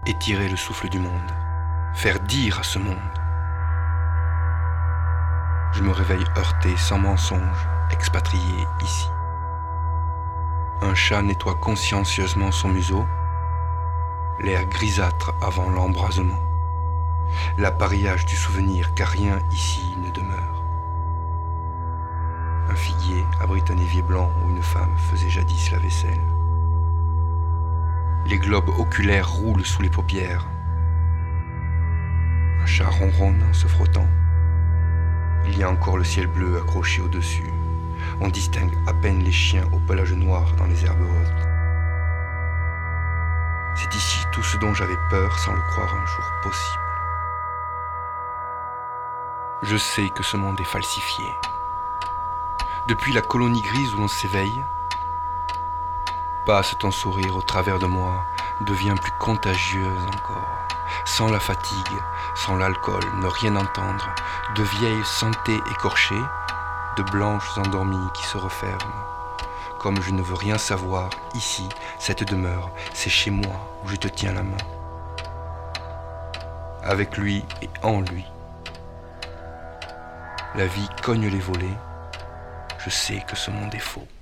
étirer le souffle du monde, faire dire à ce monde. Je me réveille heurté, sans mensonge, expatrié ici. Un chat nettoie consciencieusement son museau, l'air grisâtre avant l'embrasement, l'appareillage du souvenir car rien ici ne demeure. Un figuier abrite un évier blanc où une femme faisait jadis la vaisselle. Les globes oculaires roulent sous les paupières. Un chat ronronne en se frottant. Il y a encore le ciel bleu accroché au-dessus. On distingue à peine les chiens au pelage noir dans les herbes hautes. C'est ici tout ce dont j'avais peur sans le croire un jour possible. Je sais que ce monde est falsifié. Depuis la colonie grise où l'on s'éveille, passe ton sourire au travers de moi, devient plus contagieuse encore. Sans la fatigue, sans l'alcool, ne rien entendre, de vieilles santé écorchées, de blanches endormies qui se referment. Comme je ne veux rien savoir, ici, cette demeure, c'est chez moi où je te tiens la main. Avec lui et en lui. La vie cogne les volets, je sais que ce monde est faux.